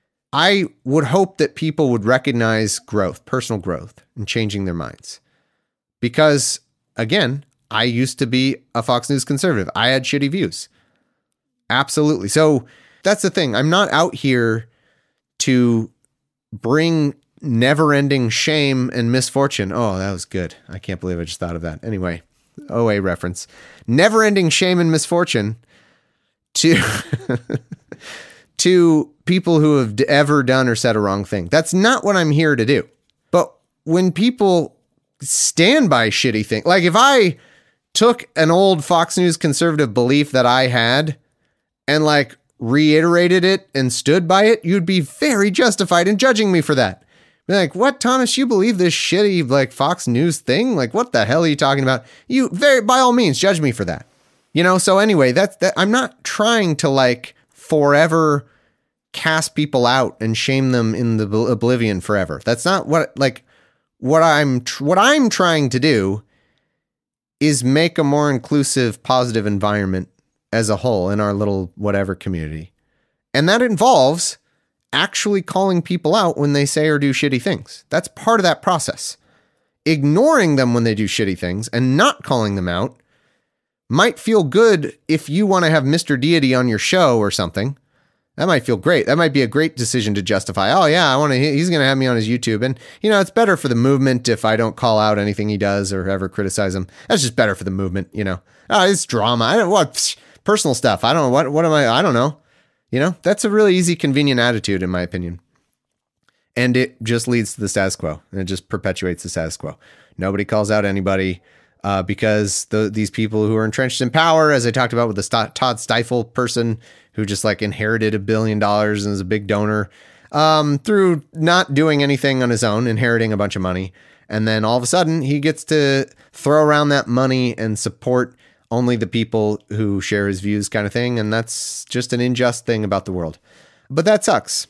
I would hope that people would recognize growth, personal growth, and changing their minds. Because, again, I used to be a Fox News conservative. I had shitty views. Absolutely. So that's the thing. I'm not out here to bring never-ending shame and misfortune. Oh, that was good. I can't believe I just thought of that. Anyway, O A reference. Never-ending shame and misfortune to... to people who have ever done or said a wrong thing. That's not what I'm here to do. But when people stand by shitty things, like if I took an old Fox News conservative belief that I had and like reiterated it and stood by it, you'd be very justified in judging me for that. Be like, what, Thomas, you believe this shitty like Fox News thing? Like, what the hell are you talking about? You very, by all means, judge me for that. You know, so anyway, that's that. I'm not trying to like forever cast people out and shame them in the oblivion forever. That's not what, like, what I'm, tr- what I'm trying to do is make a more inclusive, positive environment as a whole in our little whatever community. And that involves actually calling people out when they say or do shitty things. That's part of that process. Ignoring them when they do shitty things and not calling them out might feel good if you want to have Mister Deity on your show or something. That might feel great. That might be a great decision to justify. Oh yeah, I want to, he's going to have me on his YouTube. And you know, it's better for the movement if I don't call out anything he does or ever criticize him. That's just better for the movement, you know. Oh, it's drama. I don't what psh, personal stuff. I don't know what, what am I, I don't know. You know, that's a really easy, convenient attitude in my opinion. And it just leads to the status quo and it just perpetuates the status quo. Nobody calls out anybody. Uh, because the, these people who are entrenched in power, as I talked about with the St- Todd Stifel person who just like inherited a billion dollars and is a big donor um, through not doing anything on his own, inheriting a bunch of money. And then all of a sudden he gets to throw around that money and support only the people who share his views kind of thing. And that's just an unjust thing about the world. But that sucks.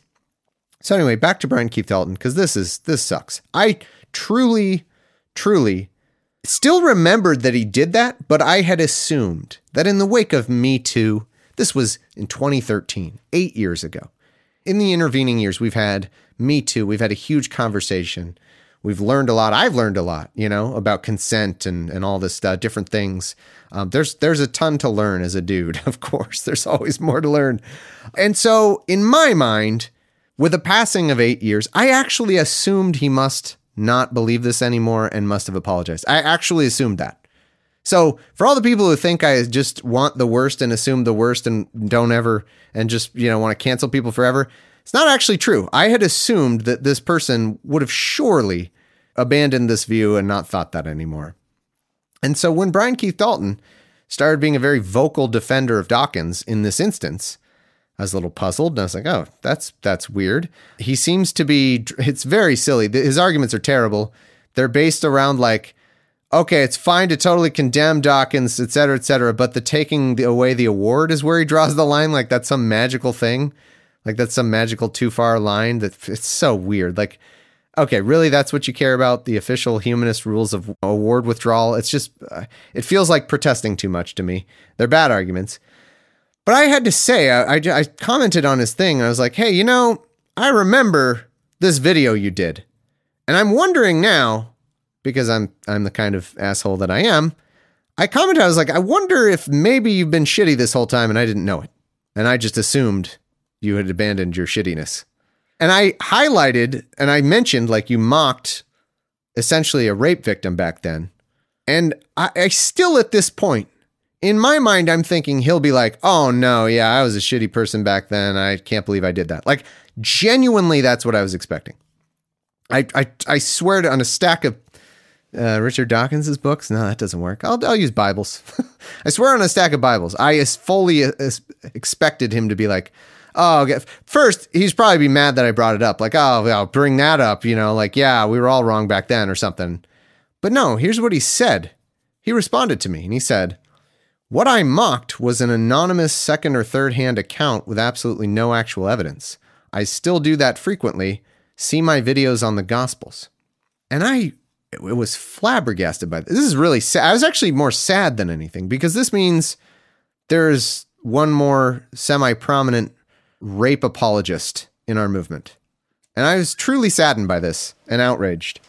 So anyway, back to Brian Keith Dalton, because this is, this sucks. I truly, truly still remembered that he did that, but I had assumed that in the wake of Me Too, this was in twenty thirteen, eight years ago. In the intervening years, we've had Me Too. We've had a huge conversation. We've learned a lot. I've learned a lot, you know, about consent and, and all this stuff, different things. Um, there's there's a ton to learn as a dude, of course. There's always more to learn. And so in my mind, with the passing of eight years, I actually assumed he must not believe this anymore and must have apologized. I actually assumed that. So for all the people who think I just want the worst and assume the worst and don't ever and just, you know, want to cancel people forever, it's not actually true. I had assumed that this person would have surely abandoned this view and not thought that anymore. And so when Brian Keith Dalton started being a very vocal defender of Dawkins in this instance, I was a little puzzled, and I was like, oh, that's that's weird. He seems to be, it's very silly. His arguments are terrible. They're based around like, okay, it's fine to totally condemn Dawkins, et cetera, et cetera, but the taking the, away the award is where he draws the line. Like that's some magical thing. Like that's some magical too far line. That it's so weird. Like, okay, really, that's what you care about? The official humanist rules of award withdrawal? It's just, uh, it feels like protesting too much to me. They're bad arguments. But I had to say, I, I, I commented on his thing, and I was like, hey, you know, I remember this video you did. And I'm wondering now, because I'm I'm the kind of asshole that I am, I commented, I was like, I wonder if maybe you've been shitty this whole time and I didn't know it. And I just assumed you had abandoned your shittiness. And I highlighted, and I mentioned, like, you mocked essentially a rape victim back then. And I, I still, at this point, in my mind, I'm thinking he'll be like, oh no, yeah, I was a shitty person back then. I can't believe I did that. Like, genuinely, that's what I was expecting. I I, I swear to on a stack of uh, Richard Dawkins' books. No, that doesn't work. I'll I'll use Bibles. I swear on a stack of Bibles. I as fully as expected him to be like, oh, okay. First, he's probably be mad that I brought it up. Like, oh, I'll bring that up. You know, like, yeah, we were all wrong back then or something. But no, here's what he said. He responded to me and he said, what I mocked was an anonymous second or third hand account with absolutely no actual evidence. I still do that frequently. See my videos on the Gospels. And I it was flabbergasted by this. This is really sad. I was actually more sad than anything because this means there's one more semi-prominent rape apologist in our movement. And I was truly saddened by this and outraged.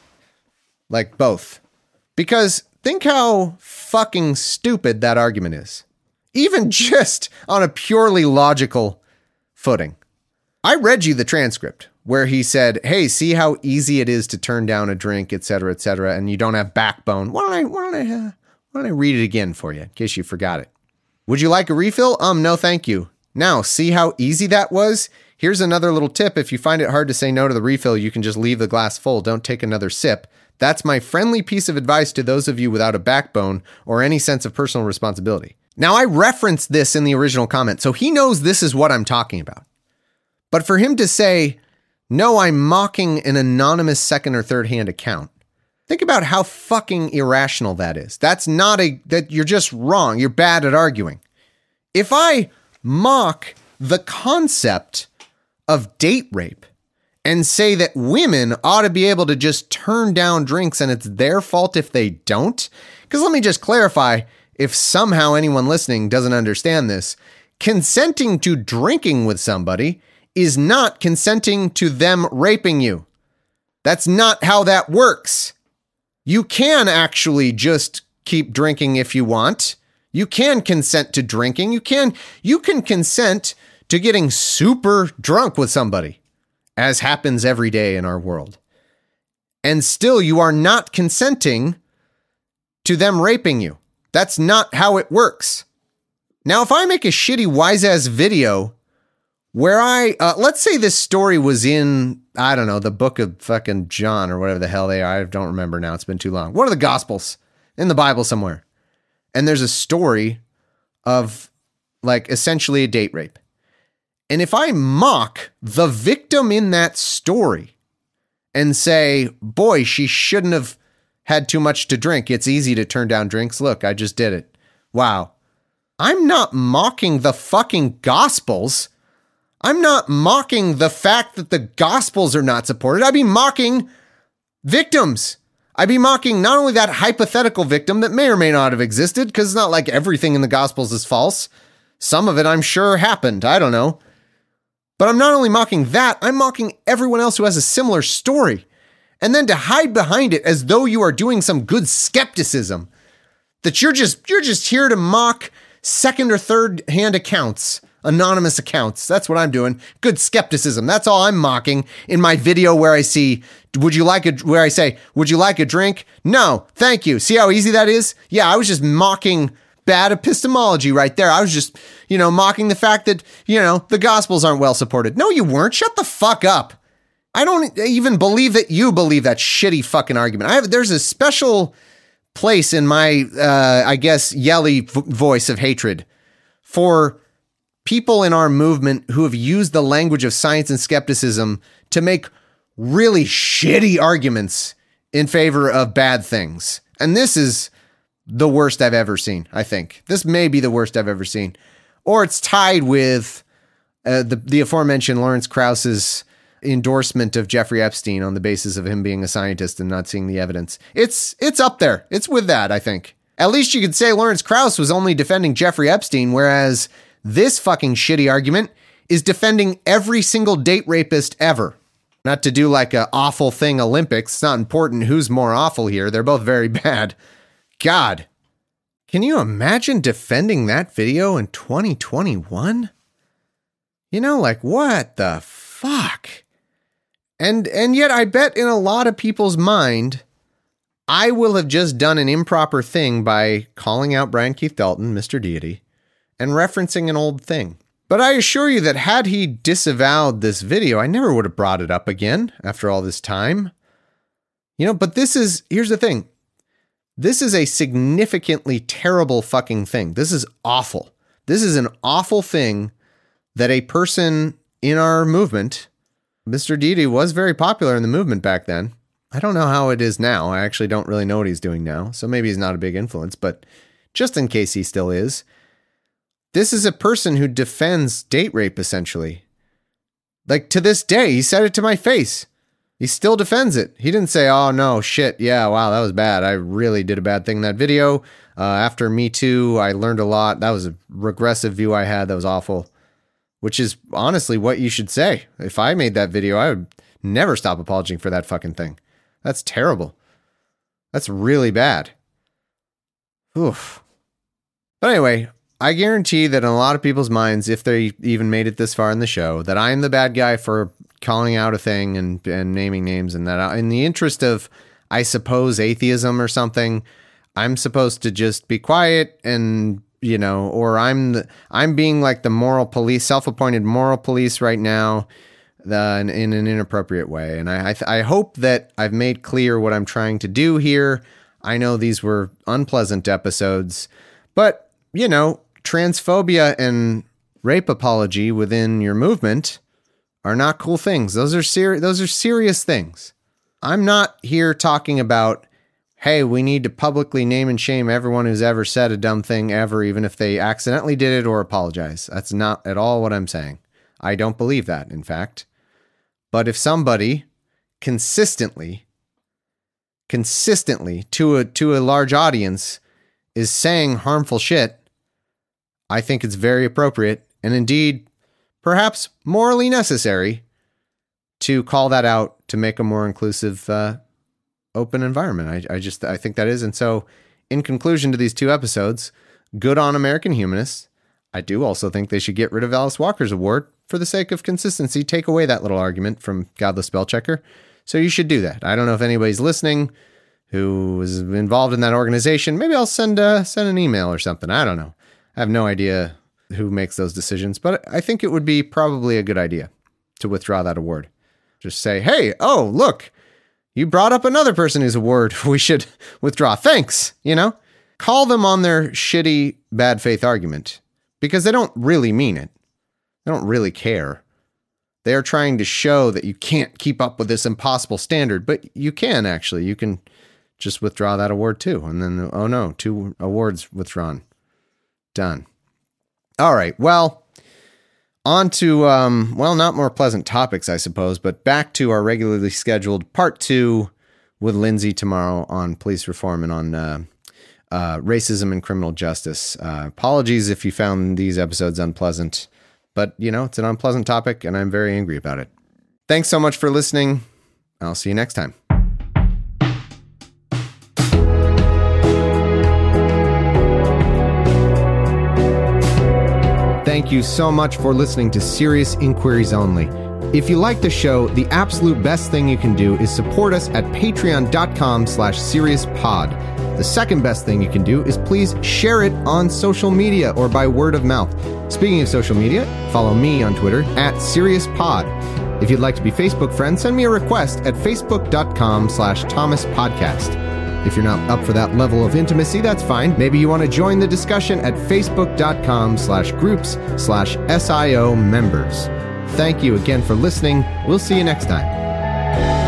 Like both. Because think how fucking stupid that argument is. Even just on a purely logical footing. I read you the transcript where he said, hey, see how easy it is to turn down a drink, et cetera, et cetera, and you don't have backbone. Why don't I, why don't I, uh, why don't I read it again for you in case you forgot it? Would you like a refill? Um, no, thank you. Now, see how easy that was? Here's another little tip. If you find it hard to say no to the refill, you can just leave the glass full. Don't take another sip. That's my friendly piece of advice to those of you without a backbone or any sense of personal responsibility. Now, I referenced this in the original comment, so he knows this is what I'm talking about. But for him to say, no, I'm mocking an anonymous second or third hand account. Think about how fucking irrational that is. That's not a, that you're just wrong. You're bad at arguing. If I mock the concept of date rape and say that women ought to be able to just turn down drinks and it's their fault if they don't, because let me just clarify, if somehow anyone listening doesn't understand this, consenting to drinking with somebody is not consenting to them raping you. That's not how that works. You can actually just keep drinking if you want. You can consent to drinking. You can, you can consent to getting super drunk with somebody, as happens every day in our world. And still you are not consenting to them raping you. That's not how it works. Now, if I make a shitty wise-ass video where I, uh, let's say this story was in, I don't know, the book of fucking John or whatever the hell they are. I don't remember now. It's been too long. What are the Gospels? In the Bible somewhere. And there's a story of like essentially a date rape. And if I mock the victim in that story and say, boy, she shouldn't have had too much to drink. It's easy to turn down drinks. Look, I just did it. Wow. I'm not mocking the fucking Gospels. I'm not mocking the fact that the Gospels are not supported. I'd be mocking victims. I'd be mocking not only that hypothetical victim that may or may not have existed, because it's not like everything in the Gospels is false. Some of it, I'm sure, happened. I don't know. But I'm not only mocking that, I'm mocking everyone else who has a similar story. And then to hide behind it as though you are doing some good skepticism. That you're just you're just here to mock second or third hand accounts, anonymous accounts. That's what I'm doing. Good skepticism. That's all I'm mocking in my video where I see, would you like a, where I say, would you like a drink? No, thank you. See how easy that is? Yeah, I was just mocking bad epistemology right there. I was just, you know, mocking the fact that, you know, the Gospels aren't well supported. No, you weren't. Shut the fuck up. I don't even believe that you believe that shitty fucking argument. I have, there's a special place in my, uh, I guess, yelly v- voice of hatred for people in our movement who have used the language of science and skepticism to make really shitty arguments in favor of bad things. And this is the worst I've ever seen, I think. This may be the worst I've ever seen. Or it's tied with uh, the, the aforementioned Lawrence Krauss's endorsement of Jeffrey Epstein on the basis of him being a scientist and not seeing the evidence. It's it's up there. It's with that, I think. At least you could say Lawrence Krauss was only defending Jeffrey Epstein, whereas this fucking shitty argument is defending every single date rapist ever. Not to do like a awful thing Olympics. It's not important who's more awful here. They're both very bad. God, can you imagine defending that video in twenty twenty-one? You know, like, what the fuck? And and yet I bet in a lot of people's mind, I will have just done an improper thing by calling out Brian Keith Dalton, Mister Deity, and referencing an old thing. But I assure you that had he disavowed this video, I never would have brought it up again after all this time. You know, but this is, here's the thing. This is a significantly terrible fucking thing. This is awful. This is an awful thing that a person in our movement, Mister Deity, was very popular in the movement back then. I don't know how it is now. I actually don't really know what he's doing now. So maybe he's not a big influence, but just in case he still is, this is a person who defends date rape, essentially. Like, to this day, he said it to my face. He still defends it. He didn't say, oh, no, shit, yeah, wow, that was bad. I really did a bad thing in that video. Uh, after Me Too, I learned a lot. That was a regressive view I had. That was awful. Which is honestly what you should say. If I made that video, I would never stop apologizing for that fucking thing. That's terrible. That's really bad. Oof. But anyway, I guarantee that in a lot of people's minds, if they even made it this far in the show, that I'm the bad guy for calling out a thing and, and naming names, and that I, in the interest of, I suppose, atheism or something, I'm supposed to just be quiet and, you know, or I'm the, I'm being like the moral police, self-appointed moral police right now, uh, in, in an inappropriate way. And I I, th- I hope that I've made clear what I'm trying to do here. I know these were unpleasant episodes, but, you know, transphobia and rape apology within your movement are not cool things. Those are ser- those are serious things. I'm not here talking about, hey, we need to publicly name and shame everyone who's ever said a dumb thing ever, even if they accidentally did it or apologize. That's not at all what I'm saying. I don't believe that, in fact. But if somebody consistently, consistently to a to a large audience is saying harmful shit, I think it's very appropriate and indeed perhaps morally necessary to call that out to make a more inclusive, uh, open environment. I, I just, I think that is. And so in conclusion to these two episodes, good on American Humanists. I do also think they should get rid of Alice Walker's award for the sake of consistency. Take away that little argument from Godless Spellchecker. So you should do that. I don't know if anybody's listening who was involved in that organization. Maybe I'll send uh, send an email or something. I don't know. I have no idea who makes those decisions, but I think it would be probably a good idea to withdraw that award. Just say, hey, oh, look, you brought up another person whose award we should withdraw. Thanks. You know, call them on their shitty bad faith argument because they don't really mean it. They don't really care. They are trying to show that you can't keep up with this impossible standard, but you can actually. You can just withdraw that award too. And then, oh no, two awards withdrawn. Done. All right. Well, on to, um, well, not more pleasant topics, I suppose, but back to our regularly scheduled part two with Lindsay tomorrow on police reform and on uh, uh, racism and criminal justice. Uh, apologies if you found these episodes unpleasant, but, you know, it's an unpleasant topic, and I'm very angry about it. Thanks so much for listening. I'll see you next time. Thank you so much for listening to Serious Inquiries Only. If you like the show, the absolute best thing you can do is support us at patreon.com slash seriouspod. The second best thing you can do is please share it on social media or by word of mouth. Speaking of social media, follow me on Twitter at seriouspod. If you'd like to be Facebook friends, send me a request at facebook.com slash Thomas Podcast. If you're not up for that level of intimacy, that's fine. Maybe you want to join the discussion at facebook.com slash groups slash SIO members. Thank you again for listening. We'll see you next time.